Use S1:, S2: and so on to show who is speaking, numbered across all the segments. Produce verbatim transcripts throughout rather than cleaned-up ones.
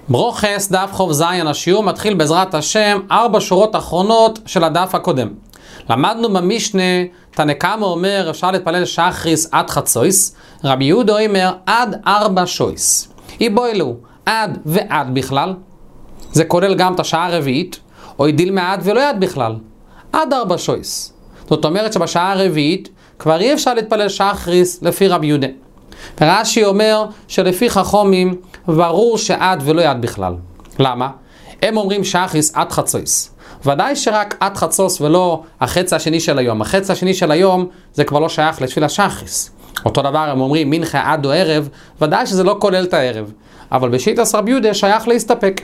S1: ברוכס, דף חוב זין, השיעור מתחיל בעזרת השם, ארבע שורות אחרונות של הדף הקודם. למדנו במשנה, תנא קמא אומר, אפשר להתפלל שחריס עד חצויס, רבי יהודה אומר, עד ארבע שויס. אי בו אלו, עד ועד בכלל, זה כולל גם את השעה הרביעית, או ידיל מעד ולא יד בכלל, עד ארבע שויס. זאת אומרת שבשעה הרביעית, כבר אי אפשר להתפלל שחריס לפי רבי יהודה. רש"י אומר שלפי חכמים ברור שעד ולא יד בכלל. למה? הם אומרים שחריס עד חצויס. ודאי שרק עד חצוס ולא החצי השני של היום. החצי השני של היום זה כבר לא שייך לתפילה שחריס. אותו דבר הם אומרים מנחה עד או ערב, ודאי שזה לא כולל את הערב. אבל בשיטת רבי יהודה שייך להסתפק.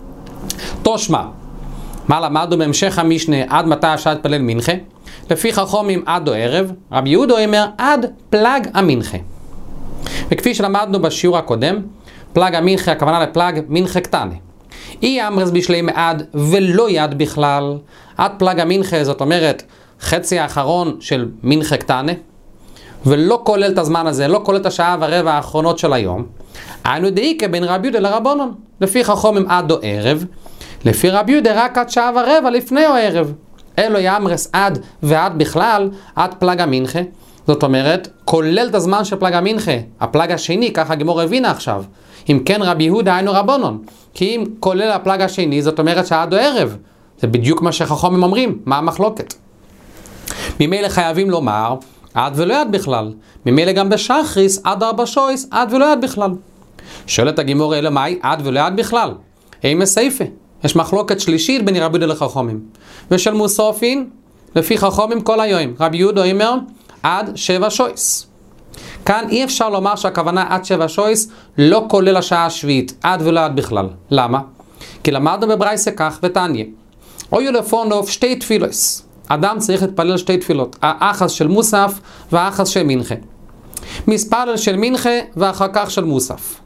S1: תושמע, מה למדנו בהמשך המשנה עד מתי אפשר להתפלל מנחה? לפי חכמים עד או ערב, רבי יהודה אומר עד פלג המנחה. וכפי שלמדנו בשיעור הקודם, פלג המנחה, הכוונה לפלג מנחה קטנה. אי אמרס בשלי מעד ולא יד בכלל, עד פלג המנחה, זאת אומרת חצי האחרון של מנחה קטנה, ולא כולל את הזמן הזה, לא כולל את השעה ורבע האחרונות של היום. היינו דאיקה בין רבי יהודה לרבנן, לפי חכמים עד או ערב, לפי רבי יהודה רק עד שעה ורבע לפני או ערב. אלו יאמרס עד ועד בכלל, עד פלג המנחה. זאת אומרת, כולל את הזמן של פלג המנחה, הפלג השני, ככה גמור הבינה עכשיו. אם כן רבי יהודה היינו רבנן, כי אם כולל הפלג השני, זאת אומרת שעד או ערב. זה בדיוק מה שחכמים אומרים, מה המחלוקת? ממילא חייבים לומר, עד ולא יד בכלל. ממילא גם בשחריס, עד ארבע שויס, עד ולא יד בכלל. שואלת הגמור אלא מהי, עד ולא יד בכלל? אין מסייפה. יש מחלוקת שלישית בין רבי יהודה לחכמים. ושל מוסופין, לפי חכמים כל היום. רבי יהודה אומר, עד שבע שויס. כאן אי אפשר לומר שהכוונה עד שבע שויס לא כולל השעה השביעית, עד ולא עד בכלל. למה? כי למדנו בברייסה כך ותניא. אוי לפונוב שתי תפילוס. אדם צריך להתפלל שתי תפילות, האחס של מוסף והאחס של מנחה. מספלל של מנחה ואחר כך של מוסף.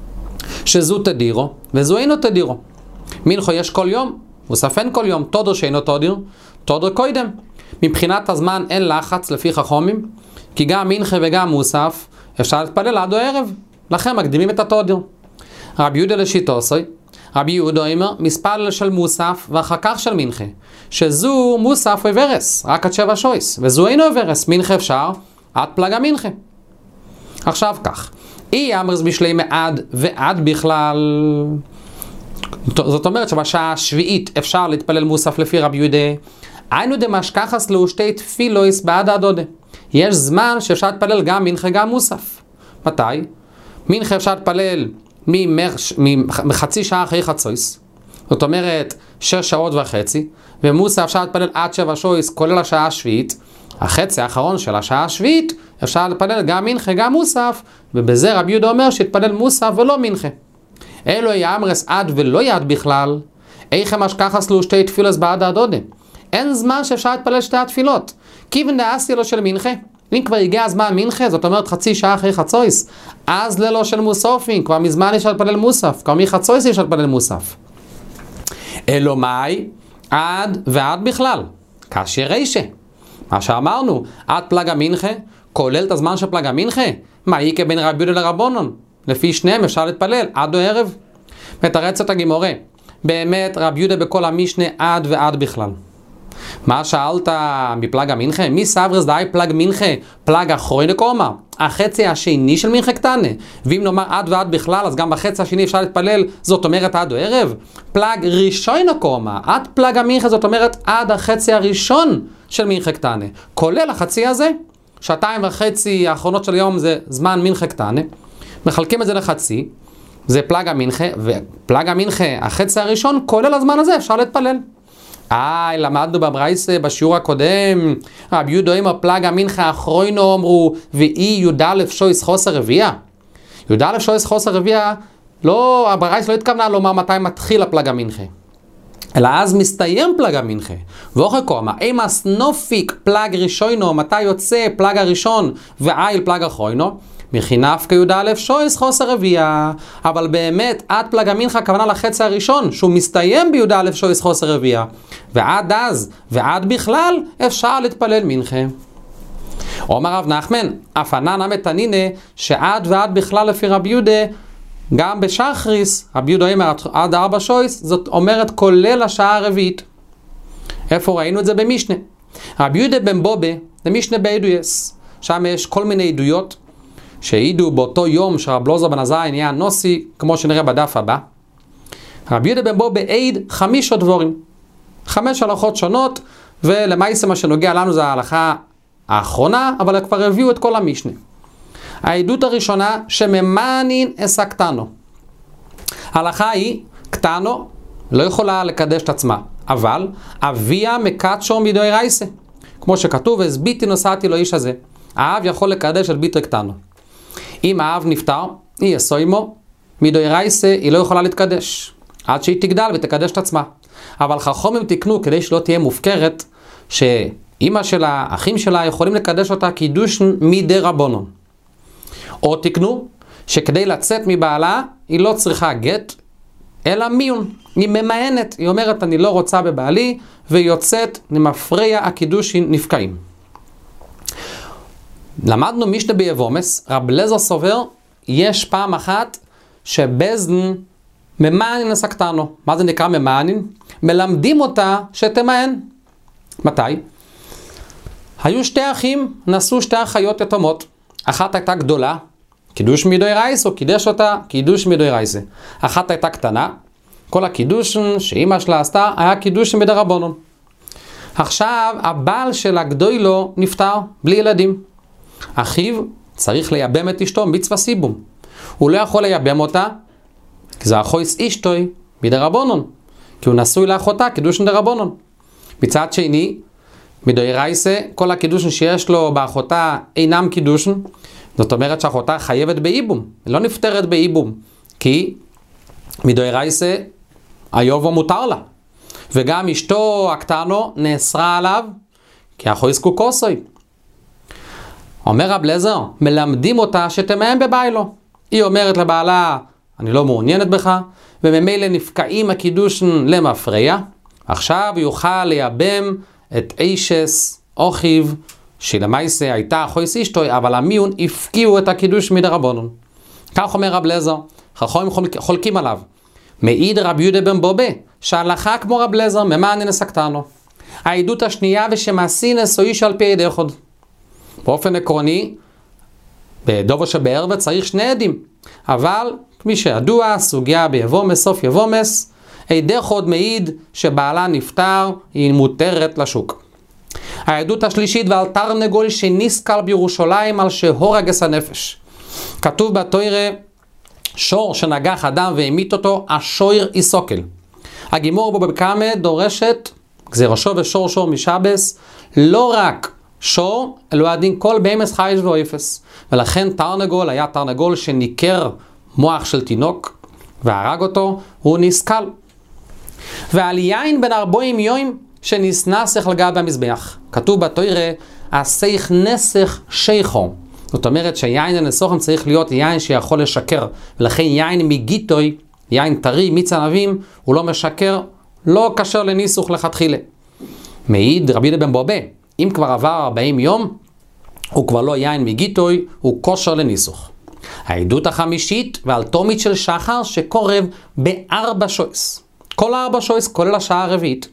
S1: שזו תדירו וזו אינו תדירו. מנחה יש כל יום, מוסף אין כל יום, תודר שאינו תודיר, תודר קוידם. מבחינת הזמן אין לחץ לפי חכמים, כי גם מנחה וגם מוסף אפשר להתפלל עד או ערב, לכן מקדימים את התודיר. רבי יהודה לשיטוסוי, רבי יהודה אומר מספלל של מוסף ואחר כך של מנחה, שזו מוסף וברס, רק עד שבע שויס, וזו אינו וברס, מנחה אפשר עד פלג המנחה. עכשיו כך, אי אמרס בשלי מעד ועד בכלל, זאת אומרת שבשעה השביעית אפשר להתפלל מוסף לפי רבי יהודה, היינו דמשכחס לו שתי תפילויס בעד הדודה. יש זמן שאפשר להתפלל גם מנחה גם מוסף. מתי? מנחה אפשר להתפלל מחצי שעה אחרי חצויס, זאת אומרת שש שעות וחצי, ומוסף אפשר להתפלל עד שבע שויס כולל השעה השביעית. החצי האחרון של השעה השביעית אפשר להתפלל גם מנחה גם מוסף, ובזה רבי יהודה אומר שיתפלל מוסף ולא מנחה. אלו יאמרס עד ולא יד בכלל, איך משכחס לו שתי תפילוס בעד הדודה. אין זמן שאפשר להתפלל שתי התפילות. כיוון דאסי לו של מנחה. אם כבר הגיע הזמן מנחה, זאת אומרת חצי שעה אחרי חצויס, אז ללא של מוסופים, כבר מזמן אפשר להתפלל מוסף, כבר מחצויס אפשר להתפלל מוסף. אלו מאי, עד ועד בכלל. כאשר רישה. מה שאמרנו, עד פלג המנחה, כולל את הזמן של פלג המנחה, מה יקה בין רבי יהודה לרבנן? לפי שניהם אפשר להתפלל עד או ערב. מתרצת הגמורה, באמת רבי יהודה בכל המשנה עד ועד בכלל. מה שאלת מפלג המנחה? מי סברס די פלג מנחה? פלג אחרון לקומה, החצי השני של מנחה קטנה. ואם נאמר עד ועד בכלל, אז גם בחצי השני אפשר להתפלל, זאת אומרת עד או ערב. פלג ראשון לקומה, עד פלג המנחה, זאת אומרת עד החצי הראשון של מנחה קטנה. כולל החצי הזה, שעתיים וחצי האחרונות של היום זה זמן מנחה קטנה. מחלקים את זה לחצי, זה פלג המנחה, ופלג המנחה, החצי הראשון, כולל הזמן הזה אפשר להתפלל. איי, למדנו בברייסה בשיעור הקודם, רבי יהודה אומר פלג המנחה האחרונו אמרו, ואי י"א שויס חוסר רביעה. י"א שויס חוסר רביעה, לא, הברייסה לא התכוונה לומר מתי מתחיל הפלג המנחה. אלא אז מסתיים פלג המנחה. ואוכי קומה, אימס נופיק פלג ראשונו, מתי יוצא פלג הראשון ואיל פלג אחרונו? מחינף כי"א שויס חוסר רביעה, אבל באמת עד פלג המנחה הכוונה לחצי הראשון שהוא מסתיים בי"א שויס חוסר רביעה, ועד אז ועד בכלל אפשר להתפלל מנחה. אומר רב נחמן, אף ענן מתנינה שעד ועד בכלל לפי רבי יהודה גם בשחריס, רבי יהודה אומר עד ארבע שויס, זאת אומרת כולל השעה הרביעית. איפה ראינו את זה? במשנה. רבי יהודה בן בובה, זה משנה בעדויס. שם יש כל מיני עדויות שהעידו באותו יום שרב אלעזר בן עזריה נהיה נוסי, כמו שנראה בדף הבא. רבי יהודה בן בובה העיד חמישה דבורים. חמש הלכות שונות, ולמעשה מה שנוגע לנו זה ההלכה האחרונה, אבל כבר הביאו את כל המשנה. העדות הראשונה, שממאנין אסא קטנו. ההלכה היא, קטנו לא יכולה לקדש את עצמה, אבל אביה מקדשו מדאורייסה. כמו שכתוב, הסביתי נוסעתי לו איש הזה. האב יכול לקדש את ביתו קטנו. אם האב נפטר, היא יסוימו, מדאורייסה היא לא יכולה להתקדש, עד שהיא תגדל ותקדש את עצמה. אבל חכמים תקנו כדי שלא תהיה מופקרת, שאמא שלה, אחים שלה יכולים לקדש אותה קידוש מדי רבונון. או תקנו שכדי לצאת מבעלה היא לא צריכה גט, אלא מיון. היא ממאנת, היא אומרת אני לא רוצה בבעלי, ויוצאת למפריע הקידושין נפקעים. למדנו משנה ביבומס, רב אלעזר סובר, יש פעם אחת שבזדן ממאנין אסא קטנו. מה זה נקרא ממאנין? מלמדים אותה שתמאן. מתי? היו שתי אחים, נשאו שתי אחיות יתומות. אחת הייתה גדולה, קידוש מדאורייסה, או קידש אותה קידוש מדאורייסה. אחת הייתה קטנה, כל הקידוש שאמא שלה עשתה היה קידוש מדרבנן. עכשיו הבעל של הגדולו נפטר בלי ילדים. אחיו צריך לייבם את אשתו מצווה סיבום. הוא לא יכול לייבם אותה, כי זה אחויס אשתוי מדרבנן, כי הוא נשוי לאחותה קידוש מדרבנן. מצד שני, מדאורייסה, כל הקידוש שיש לו באחותה אינם קידוש, זאת אומרת שאחותה חייבת באיבום, לא נפטרת באיבום, כי מדאורייסה היובו מותר לה. וגם אשתו הקטנו נאסרה עליו, כי אחויס קוקוסוי. אומר רב אלעזר, מלמדים אותה שתמאן בביילו. היא אומרת לבעלה, אני לא מעוניינת בך, וממילא נפקעים הקידוש למפריע. עכשיו יוכל לייבם את אישס אחיו, שלמעשה הייתה אחויס אשתוי, אבל המיון הפקיעו את הקידוש מדרבנן. כך אומר רב אלעזר, חכמים חולקים עליו. מעיד רבי יהודה בן בובה, שהלכה כמו רב אלעזר, ממאנין אסא קטנו. העדות השנייה, ושמעשי נשוא איש על פי עד אחד. באופן עקרוני, בדובו שבערב צריך שני עדים. אבל, כמי שידוע, סוגיה ביבומס, סוף יבומס, עד אחד מעיד שבעלה נפטר, היא מותרת לשוק. העדות השלישית, ועל תרנגול שנסקל בירושלים על שהורג את הנפש. כתוב בתורה, שור שנגח אדם והמית אותו, השויר יסוקל. הגימור בו בקמה דורשת, גזירשו ושור שור משבס, לא רק שור, אלו הדין כל בהמס חייש ואויפס. ולכן תרנגול היה תרנגול שניקר מוח של תינוק, והרג אותו, הוא נסקל. ועל יין בן ארבעים יום, שנסנסך על גב המזבח. כתוב בתורה, הסייך נסך שייכו. זאת אומרת שיין הנסוכן צריך להיות יין שיכול לשקר. ולכן יין מגיטוי, יין טרי, מיץ ענבים, הוא לא משקר, לא קשר לניסוך לכתחילה. מעיד רבי יהודה בן בובה, אם כבר עבר ארבעים יום, הוא כבר לא יין מגיטוי, הוא כושר לניסוך. העדות החמישית, ועל תומית של שחר שקורב בארבע שויס. כל ארבע שויס, כולל השעה הרביעית.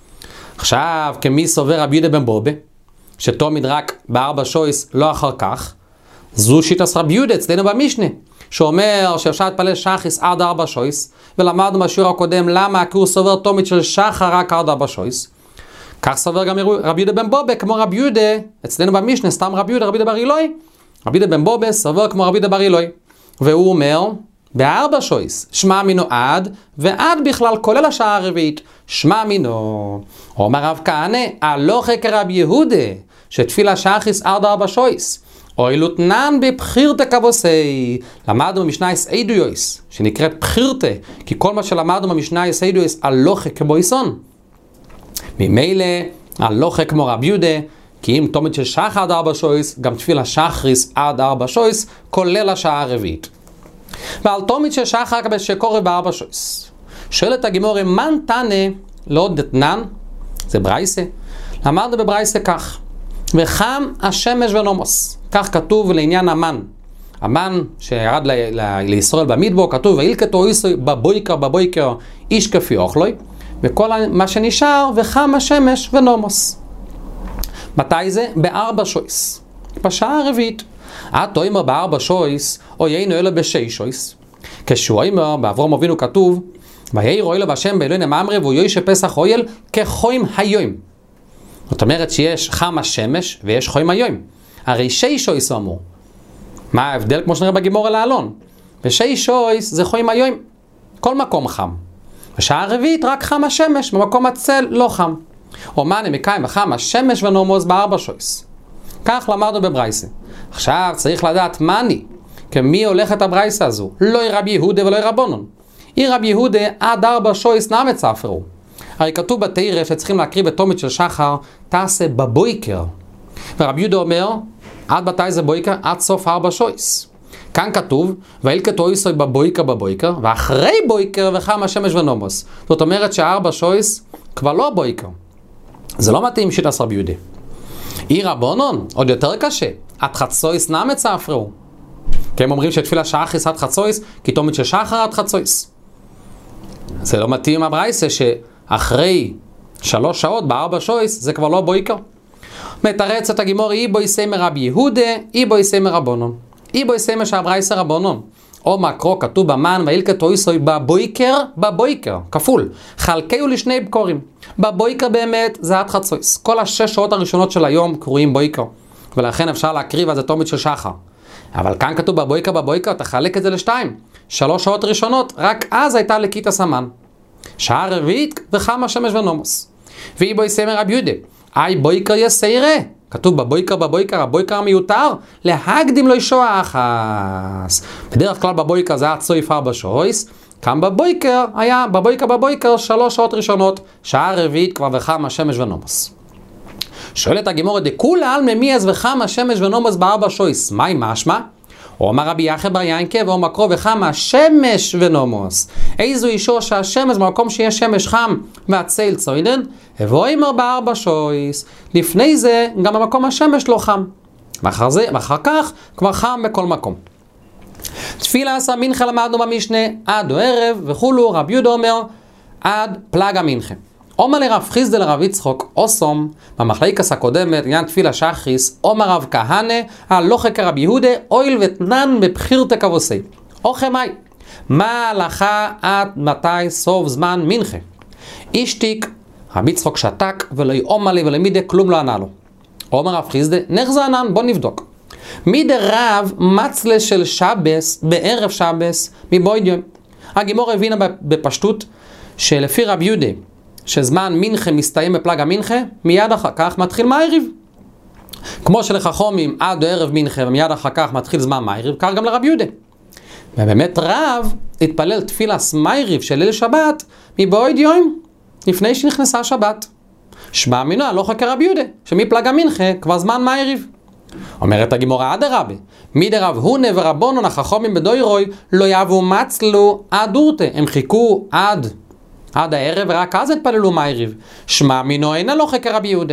S1: עכשיו, כמי סובר רבי יהודה בן בובה, שתומית רק בארבע שויס, לא אחר כך, זו שיטת רבי יהודה אצלנו במשנה, שאומר שאפשר להתפלל שחיס עד ארבע שויס, ולמדנו בשיעור הקודם למה כי הוא סובר תומית של שחר רק עד ארבע שויס. כך סובר גם רבי יהודה בן בובה, כמו רבי יהודה, אצלנו במשנה, סתם רבי יהודה, רבי יהודה בר אילוי, רבי יהודה בן בובה סובר כמו רבי יהודה בר אילוי, והוא אומר, בארבע שויס, שמע מינו עד, ועד בכלל כולל השעה הרביעית, שמע מינו. אומר רב כהנא, הלוכה כרבי יהודה, שתפילה שחיס עד ארבע שויס, אוי לותנן בבחירתא כבוסי. למדנו במשנייס עדויוס, שנקראת בחירתא, כי כל מה שלמדנו במשנייס עדויוס, הלוכה כבויסון. ממילא, הלוכה כמו רבי יהודה, כי אם תומית של שחר עד ארבע שויס, גם תפילה שחריס עד ארבע שויס, כולל השעה הרביעית. ועל תומית של שחר שקורב בארבע שויס. שואלת הגימורה, מן תנא לא דתנן? זה ברייסה. למדנו בברייסה כך, וחם השמש ונומוס. כך כתוב לעניין המן. המן שירד ל- ל- לישראל במדבר, כתוב, וילקטו איסוי בבויקר בבויקר איש כפי אוכלוי, וכל מה שנשאר, וחם השמש ונומוס. מתי זה? בארבע שויס. בשעה הרביעית. עד תאמר בארבע שויס, או יינו אלו בשי שויס. כשהוא אומר, באברהם אבינו כתוב, ויהי אלו בהשם באלוהינו ממרא והוא יויש פסח אוהל כחוים היום. זאת אומרת שיש חם השמש ויש חוים היום. הרי שי שויס הוא אמור. מה ההבדל כמו שנראה בגימור אל העלון? ושי שויס זה חוים היום. כל מקום חם. בשעה הרביעית רק חם השמש, במקום הצל לא חם. אומן מקיים וחם השמש ונומוס בארבע שויס. כך למדנו בברייסה. עכשיו צריך לדעת מה אני, כמי הולכת הברייסה הזו. לא רבי יהודה ולא רבונון. היא רבי יהודה עד ארבע שויס נמת ספרו. הרי כתוב בתורה שצריכים להקריב בתומית של שחר, תעשה בבויקר. ורבי יהודה אומר, עד מתי זה בויקר? עד סוף ארבע שויס. כאן כתוב, וילקטו איסוי בבויקר בבויקר, ואחרי בויקר וחם השמש ונומוס. זאת אומרת שארבע שויס כבר לא בויקר. זה לא מתאים שיטת רבי יהודה. אי רבונון, עוד יותר קשה, עד חצויס נמת ספרו. כי הם אומרים שתפילה שחריס עד חצויס, כי תומית של שחר עד חצויס. זה לא מתאים הברייסה שאחרי שלוש שעות בארבע שויס זה כבר לא בויקר. מתרץ את הגימור, אי בו יסיימר רבי יהודה, אי בו יסיימר רבונון. אי בו יסיימר שהברייסה רבונון. או מקרו כתוב במן וילקטו איסוי בבויקר, בבויקר, כפול. חלקהו לשני בקורים. בבויקר באמת זה עד חצויס. כל השש שעות הראשונות של היום קרויים בויקר. ולכן אפשר להקריב על זה תומית של שחר. אבל כאן כתוב בבויקר, בבויקר, תחלק את זה לשתיים. שלוש שעות ראשונות, רק אז הייתה לקית הסמן. שעה רביעית וחם השמש ונומוס. ואי בו יסיימר רבי יהודה. אי בויקר יסיירה. כתוב בבויקר, בבויקר, הבויקר המיותר, להקדים לו ישוע אחס. בדרך כלל בבויקר זה היה צויף ארבע שויס, כאן בבויקר היה, בבויקר, בבויקר, שלוש שעות ראשונות, שעה רביעית כבר וחם השמש ונומוס. שואלת הגימורה, דכולה על ממי אז וחם השמש ונומוס בארבע שויס, מהי משמע? או אמר רבי יחיא בר ינקה, ואו מקרו וחם השמש ונומוס. איזו אישור שהשמש, במקום שיש שמש חם והצל צוינן, ובו אמר בארבע שויס. לפני זה, גם במקום השמש לא חם. ואחר זה, ואחר כך, כבר חם בכל מקום. תפילה עשה מנחה למדנו במשנה, עד או ערב, וכולו, רבי יהודה אומר, עד פלג המנחה. אומר לרב חיסדא לרב יצחוק, אוסום, במחלקס הקודמת, עניין תפילה שחריס, אומר רב כהנא, הלוכה כרבי יהודה, אויל ותנן בבחירתא כבוסי. אוכל מי? מה ההלכה עד מתי סוף זמן מנחה? אישתיק, רבי יצחוק שתק, ולא יאמר לי ולא מידי כלום לא ענה לו. אומר רב חיסדא, נחזר ענן, בוא נבדוק. מידי רב מצלה של שבס, בערב שבס, מבויד יום. הגימור הבינה בפשטות, שלפי רבי יהודה, שזמן מנחה מסתיים בפלג המנחה, מיד אחר כך מתחיל מעריב. כמו שלחכמים עד ערב מנחה ומיד אחר כך מתחיל זמן מעריב, כך גם לרבי יהודה. ובאמת רב התפלל תפילת מעריב של ליל שבת מבעוד יום לפני שנכנסה שבת. שמע מינו הלכה כרבי יהודה, שמפלג המנחה כבר זמן מעריב. אומרת הגימורה עד רבי, מי דרב הונה ורבונון החכמים בדוירוי לא יבואו מצלו עד אורתה, הם חיכו עד עד הערב, ורק אז התפללו מעריב. שמע מינו אין הלכה כרבי יהודה.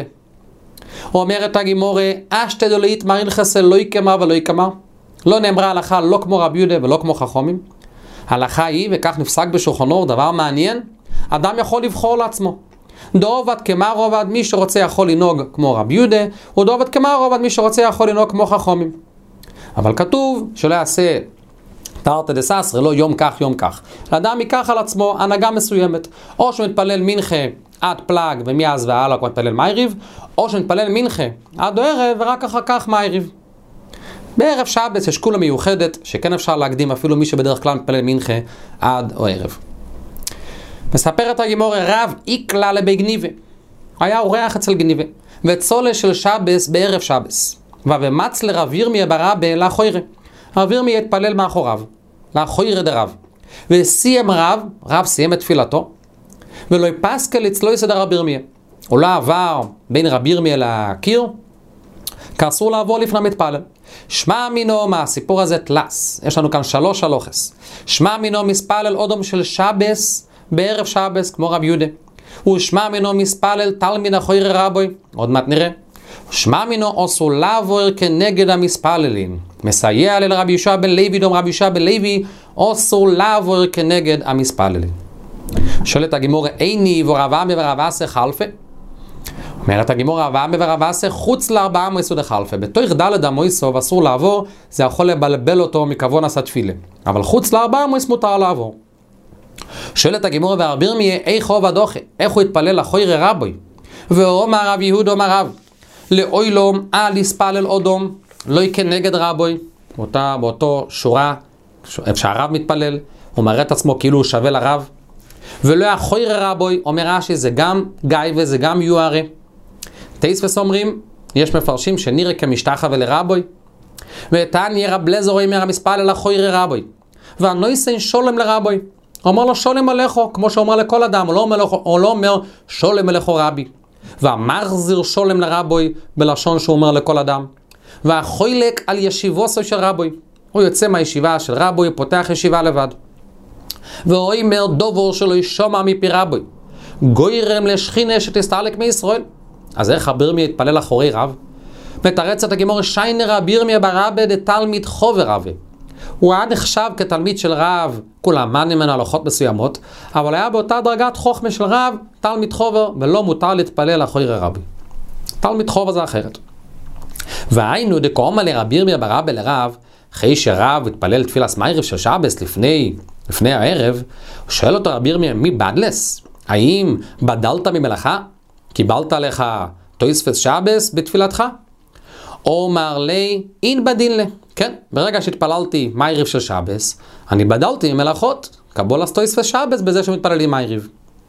S1: אומרת הגימורה, אשתדו להתמרין חסל לא יקמר ולא יקמר. לא נאמרה הלכה לא כמו רבי יהודה ולא כמו חכמים. הלכה היא, וכך נפסק בשולחנו, דבר מעניין, אדם יכול לבחור לעצמו. דעובד כמר עובד, מי שרוצה יכול לנהוג כמו רבי יהודה, ודעובד כמר עובד, מי שרוצה יכול לנהוג כמו חכמים. אבל כתוב שלא יעשה תרתי דססרי, לא יום כך יום כך. לאדם ייקח על עצמו הנהגה מסוימת. או שהוא מתפלל מנחה עד פלג ומאז והלאה הוא מתפלל מעריב, או שהוא מתפלל מנחה עד ערב ורק אחר כך מעריב. בערב שבת יש כולה מיוחדת שכן אפשר להקדים אפילו מי שבדרך כלל מתפלל מנחה עד או ערב. מספרת הגימורה, רב איקלה לבי גניבה. היה אורח אצל גניבה. וצולה של שבס בערב שבס. ובמצ לרב ירמיה ברבה לאחוירה. רב ירמיה התפלל מאחוריו. לאחוירה דרב. וסיים רב, רב סיים את תפילתו. ולא יפסקל אצלו יסדר רב ירמיה. הוא לא עבר בין רב ירמיה לקיר. כאסור לעבור לפני מתפלל. שמע מינו מהסיפור הזה תלס. יש לנו כאן שלוש הלוכס. שמע מינו מספלל אודום של שבס. בערב שבס כמו רב יהודה. ושמע מינו מספלל תלמיד אחוירי רבוי, עוד מעט נראה. שמע מינו עשו לעבור כנגד המספללים. מסייע לרבי יהושע בן לוי, דום רבי יהושע בן לוי, עשו לעבור כנגד המספללים. שואלת הגימור, איני ורב עמי ורב אסי חלפה? אומרת הגימור, רב עמי ורב אסי חוץ לארבעה מויסו דחלפה. בתוך דלת המויסו ואסור לעבור, זה יכול לבלבל אותו מכוון עשה תפילה. אבל חוץ לארבעה מויס מותר לעבור. שואלת הגימור, ורב ירמיה, איך הוא ודוחה? איך הוא התפלל לחוירי רבוי? ואומר רב יהודה אומר רב, לאוילום אל יספלל אודום, לא כנגד רבוי. באותה, באותו שורה, איפה שהרב מתפלל, הוא מראה את עצמו כאילו הוא שווה לרב. ולא החוירי רבוי, אומר רש"י, זה גם גיא וזה גם יוערה. תייספס אומרים, יש מפרשים שנראה כמשתחה ולרבוי. ותניא רב לזר אומר המספלל לחוירי רבוי. והנויסן שולם לרבוי. הוא אומר לו שולם עליכו, כמו שאומר לכל אדם, הוא לא אומר, הוא לא אומר שולם עליכו רבי. והמחזיר שולם לרבוי בלשון שהוא אומר לכל אדם. והחוילק על ישיבוסו של רבוי. הוא יוצא מהישיבה של רבוי, פותח ישיבה לבד. והוא אומר דובור שלו ישומע מפי רבוי. גוירם לשכינה שתסתלק מישראל. אז איך רב ירמיה יתפלל אחורי רב? מתרצת הגימור, שיינר רב ירמיה ברבה דתלמיד חובר רבי. הוא היה נחשב כתלמיד של רב, כולם מנים ממנו הלכות מסוימות, אבל היה באותה דרגת חוכמה של רב, תלמיד חובר, ולא מותר להתפלל אחורי רבי. תלמיד חובר זה אחרת. והיינו דקאומר לרב ירמיה ברבה לרב, אחרי שרב התפלל תפילת מערב של שבס לפני, לפני הערב, הוא שואל אותו רב ירמיה, מי בדלס? האם בדלת ממלאכה? קיבלת לך תוספת שבס בתפילתך? אומר לי, אין בדין לי. כן, ברגע שהתפללתי מערב של שבס, אני בדלתי ממלאכות, קבול אז תוספת שבס בזה שמתפללים מערב.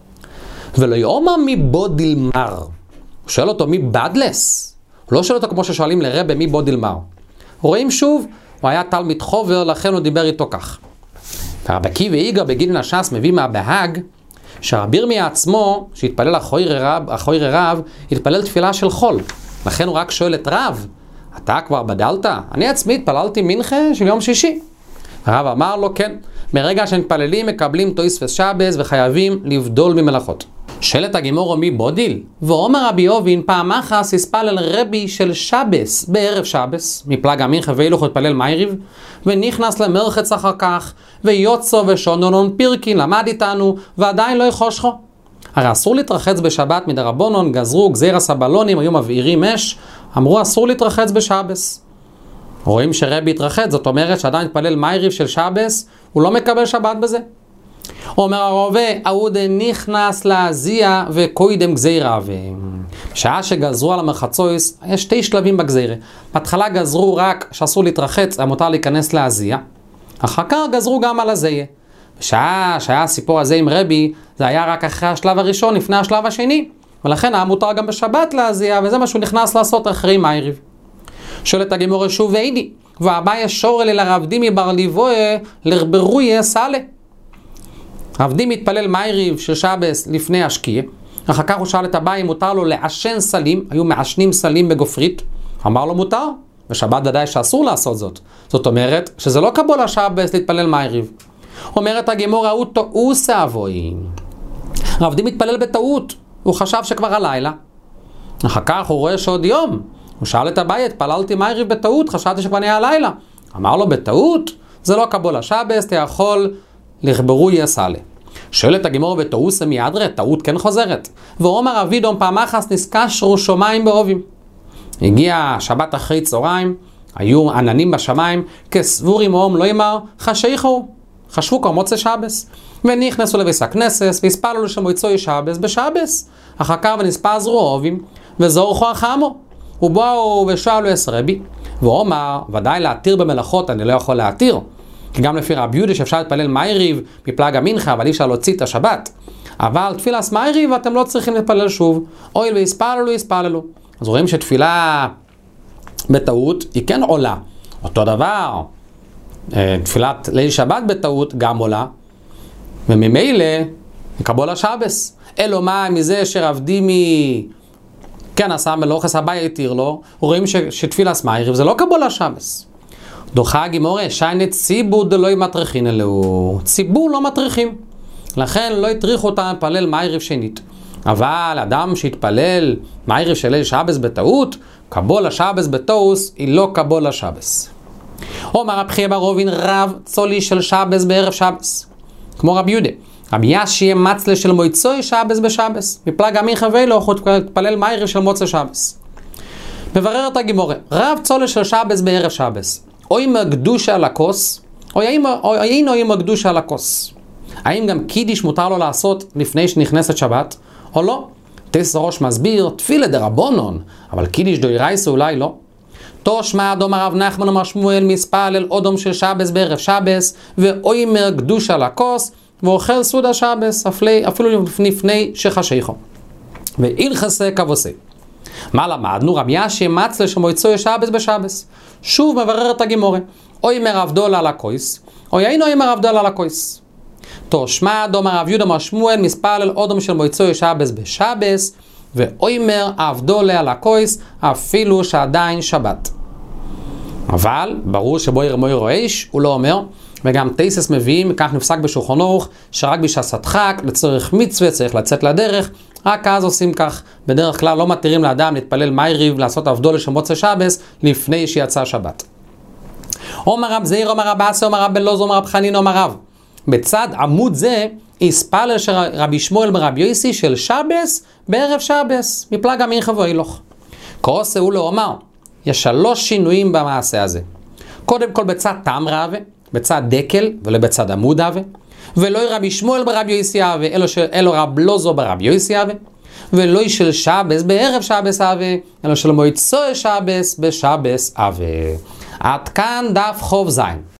S1: ולא יאמר מי בודיל מר. הוא שואל אותו, מי בדלס? הוא לא שואל אותו כמו ששואלים לרבה, מי בודיל מר. רואים שוב, הוא היה תלמיד חובר, לכן הוא דיבר איתו כך. והרב עקיבא איגר בגינון הש"ס מביא מהבהג, שהרב ירמיה עצמו, שהתפלל אחורי רב, אחורי רב, התפלל תפילה של חול. לכן הוא רק שואל את רב, אתה כבר בדלת? אני עצמי התפללתי מנחה של יום שישי. הרב אמר לו, כן, מרגע שמתפללים מקבלים תוספת שבס וחייבים לבדול ממלאכות. שאלת הגימור מי בודיל? ואומר רבי יובין, פעם אחת הספלל רבי של שבס בערב שבס, מפלג המנחה ואילו הוא התפלל מערב, ונכנס למרחץ אחר כך, ויוצא ושונונון פירקין למד איתנו, ועדיין לא יחושכו. הרי אסור להתרחץ בשבת מדרבנון, גזרו גזיר הסבלונים, היו מבעירים אש, אמרו אסור להתרחץ בשבס. רואים שרבי התרחץ, זאת אומרת שעדיין התפלל מערב של שבס, הוא לא מקבל שבת בזה. אומר הרבה, אהודה נכנס להזיע וקוידם גזירה. בשעה שגזרו על המרחצויס, יש שתי שלבים בגזירה. בהתחלה גזרו רק שאסור להתרחץ, המותר להיכנס להזיע. אחר כך גזרו גם על הזיע. בשעה שהיה הסיפור הזה עם רבי, זה היה רק אחרי השלב הראשון, לפני השלב השני. ולכן היה מותר גם בשבת להזיע, וזה מה שהוא נכנס לעשות אחרי מערב. שואלת הגימור שוב ואידי, ואביי שור אלי לרב דימי בר ליבואה לרברוי סלה. רב דימי התפלל מערב של שבס לפני השקיע, אחר כך הוא שאל את אביי אם מותר לו לעשן סלים, היו מעשנים סלים בגופרית, אמר לו מותר, בשבת ודאי שאסור לעשות זאת. זאת אומרת שזה לא קבול השבס להתפלל מערב. אומרת הגימור, הוא טעוס אבוי. רב דימי התפלל בטעות, הוא חשב שכבר הלילה. אחר כך הוא רואה שעוד יום, הוא שאל את אביי, התפללתי מערב בטעות, חשבתי שכבר נהיה הלילה. אמר לו בטעות, זה לא קבול השבס, אתה יכול לכברו יסלה. שואלת הגימור בטעוס מידרה, טעות כן חוזרת. ואומר אבידום פעם אחת נזקש ראשו מים באובים. הגיע שבת אחרי צהריים, היו עננים בשמיים, כסבורים אום לא ימר, חשיכו, חשבו כמו מוצא שבס. ונכנסו לביס הכנסס, והספלו לשם יצוי שבס בשבס. אחר כך ונספזרו אובים, וזורחו החמו. ובואו ושאלו את רבי, ואומר, ודאי להתיר במלאכות אני לא יכול להתיר. כי גם לפי רבי יהודה שאפשר להתפלל מערב מפלג המנחה, אבל אי אפשר להוציא את השבת. אבל תפילת מערב אתם לא צריכים להתפלל שוב. אוי ויספללו, יספללו. אז רואים שתפילה בטעות היא כן עולה. אותו דבר, תפילת ליל שבת בטעות גם עולה. וממילא קבול השבס. אלו מה מזה שרב דימי כן עשה מלוכס הבא יתיר לו, רואים ש, שתפילת מערב זה לא קבול השבס. דוחה הגימורה, שיינת ציבור דלוי מטריחין אלו. ציבור לא מטריחים. לכן לא יטריחו אותם לפלל מערב שנית. אבל אדם שהתפלל מערב של ליל שבס בטעות, קבול השבס בתוס היא לא קבול השבס. אומר רב חייא בר רובין רב צולי של שבס בערב שבס. כמו רב יהודה. רבי ישי מצלה של מויצוי שבס בשבס. מפלג עמיך ואילו הוא תפלל מיירי של מוצא שבס. מברר את הגימורה. רב צולי של שבס בערב שבס. או עם הקדושה על הכוס, או אין או עם הקדושה על הכוס. האם גם קידיש מותר לו לעשות לפני שנכנסת שבת, או לא? טייס ראש מסביר, תפילה דרבונון, אבל קידיש דוירייסה אולי לא. תושמע דום הרב נחמן אמר שמואל מספל אל אודום של שבס בערב שבס, ואוימר קדושה לכוס, ואוכל סעודה שבס, אפילו לפני שחשיכו. ואילחסה כבוסי. מה למדנו? רבי ישי מצלה שמויצוי שבס בשבס. שוב מברר את הגימורה. אוימר אבדול על הכויס, או יאין אוימר אבדול על הכויס. תושמע דום הרב יהודה אמר שמואל מספל אל אודום של מויצוי שבס בשבס, ואוימר אבדול על הכויס, אפילו שעדיין שבת. אבל ברור שבויר מויר רועש הוא לא אומר, וגם טייסס מביאים, כך נפסק בשולחן ערוך, שרק בשעת דחק לצורך מצווה צריך לצאת לדרך, רק אז עושים כך. בדרך כלל לא מתירים לאדם להתפלל מייריב, לעשות אבדול של מוצא שבס לפני שיצא שבת. אומר רב זעיר, אומר רב אסי, אומר רב בלוז, אומר רב חנין, אומר רב. בצד עמוד זה הספלל של רבי שמואל ברבי יוסי של שבס בערב שבס, מפלג עמיך ואילוך. כעושה הוא לא אומר, יש שלוש שינויים במעשה הזה. קודם כל בצד טעם רעבה, בצד דקל ולבצד עמוד אבה, ולא רבי שמואל ברבי יוסי אבה, אלו, אלו רב לוזו ברבי יוסי אבה, ולא של שבס בערב שבס אבה, אלו של מויצוי שבס בשבס אבה. עד כאן דף חוב זין.